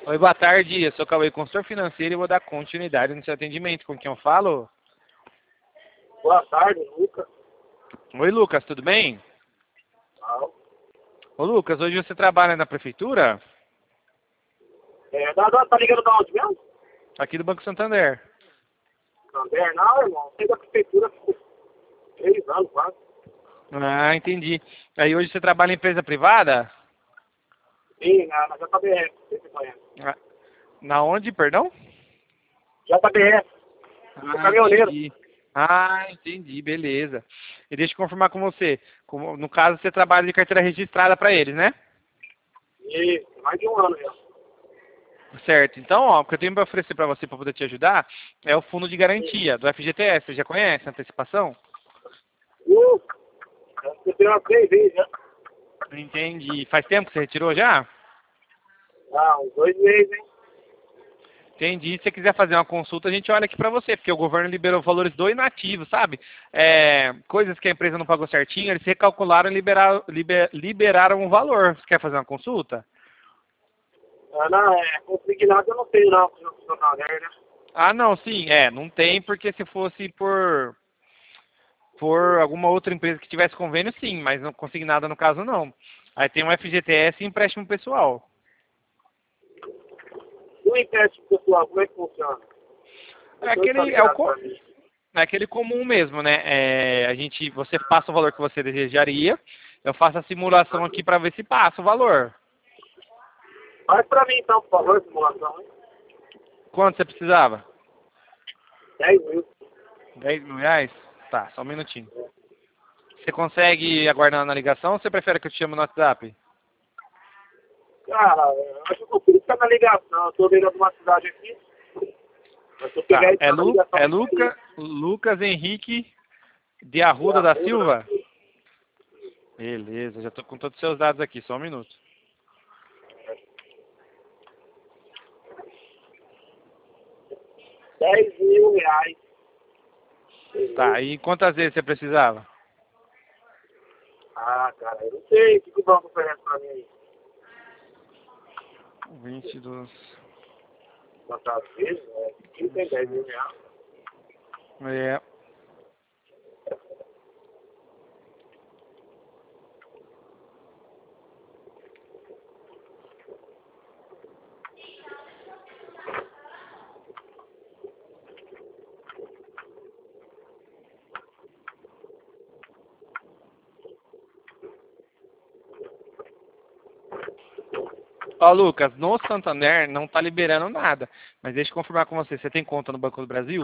Oi, boa tarde. Eu sou Cauê, consultor financeiro e vou dar continuidade no seu atendimento. Com quem eu falo? Boa tarde, Lucas. Oi, Lucas, tudo bem? Não. Ô, Lucas, hoje você trabalha na prefeitura? Tá ligando da onde mesmo? Aqui do Banco Santander. Santander, não, irmão. Sei da prefeitura por 3 anos quase. Ah, entendi. Aí hoje você trabalha em empresa privada? Sim, na JBS, você conhece. Ah, na onde, perdão? JBS, sou caminhoneiro. Entendi. Ah, entendi, beleza. E deixa eu confirmar com você. No caso, você trabalha de carteira registrada para eles, né? E mais de 1 ano já. Certo. Então, ó, o que eu tenho para oferecer para você, para poder te ajudar, é o fundo de garantia do FGTS. Você já conhece a antecipação? Uh, você tem umas 3 vezes já. Entendi. Faz tempo que você retirou já? Ah, uns 2 meses, hein? Entendi. Se você quiser fazer uma consulta, a gente olha aqui para você, porque o governo liberou valores do inativo, sabe? Coisas que a empresa não pagou certinho, eles recalcularam e liberaram o valor. Você quer fazer uma consulta? Ah, não, consignado eu não tenho não, no Santander, né? Ah, não, sim, não tem, porque se fosse por alguma outra empresa que tivesse convênio, sim, mas não consignada no caso, não. Aí tem um FGTS e empréstimo pessoal. E o empréstimo pessoal, como é que funciona? É Depois tá aquele, ligado pra mim. é aquele comum mesmo, né? Você passa o valor que você desejaria, eu faço a simulação aqui para ver se passa o valor. Faz pra mim então, por favor, simulação, hein? Quanto você precisava? 10 mil. 10 mil reais? Tá, só um minutinho. Você consegue aguardar na ligação ou você prefere que eu te chame no WhatsApp? Cara, eu acho que eu consigo ficar na ligação. Eu tô vendo alguma cidade aqui. Mas se eu pegar Tá, e ficar na ligação, Lucas Henrique de Arruda da Silva? Beleza, já tô com todos os seus dados aqui, só um minuto. 10 mil reais. Tá, e quantas vezes você precisava? Ah, cara, eu não sei o que o banco oferece pra mim aí. 22. Quantas vezes? Aqui tem 10 mil reais. É. Ó, Lucas, no Santander não tá liberando nada. Mas deixa eu confirmar com você. Você tem conta no Banco do Brasil?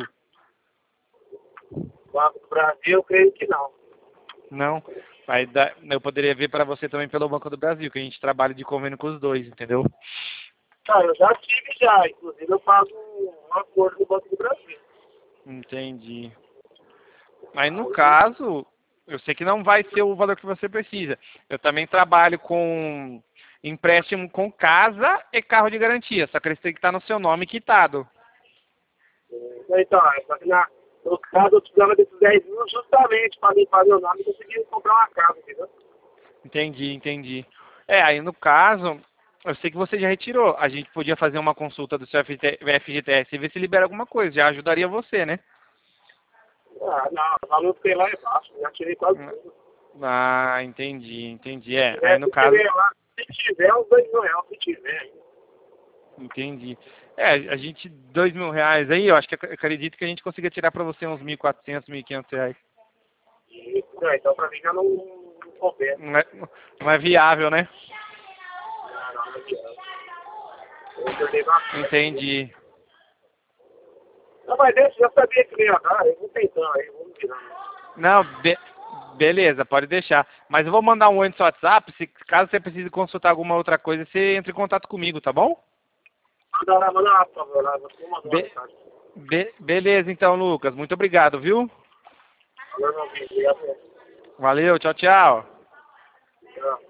Banco do Brasil, eu creio que não. Não. Eu poderia ver para você também pelo Banco do Brasil, que a gente trabalha de convênio com os dois, entendeu? Cara, eu já tive já. Inclusive, eu pago um acordo do Banco do Brasil. Entendi. Aí no caso, eu sei que não vai ser o valor que você precisa. Eu também trabalho com empréstimo com casa e carro de garantia, só que eles têm que estar no seu nome quitado. Então, só que no caso eu precisava desses 10 mil justamente para limpar meu nome e conseguir comprar uma casa, entendeu? Entendi, entendi. Aí no caso, eu sei que você já retirou. A gente podia fazer uma consulta do seu FGTS e ver se libera alguma coisa. Já ajudaria você, né? Ah, não, o valor que tem lá é baixo, já tirei quase tudo. Ah, entendi, entendi. Aí no Se caso, tiver lá, se tiver uns 2 mil reais, se tiver ainda. entendi. A gente, 2 mil reais aí, eu acho que eu acredito que a gente consiga tirar para você uns 1.400, 1.500 reais. Então pra mim já não compensa. Não é viável, né? Não é viável. Eu perdi bastante. Entendi. Não, mas esse já sabia que ia dar, eu vou tentando aí, vamos virando. Não, beleza, pode deixar. Mas eu vou mandar um oi no seu WhatsApp, se caso você precise consultar alguma outra coisa, você entra em contato comigo, tá bom? Manda lá, por favor, lá, você mandou uma Be- mensagem. beleza, então, Lucas. Muito obrigado, viu? Valeu, meu filho, obrigado. Valeu, tchau, tchau. Tchau.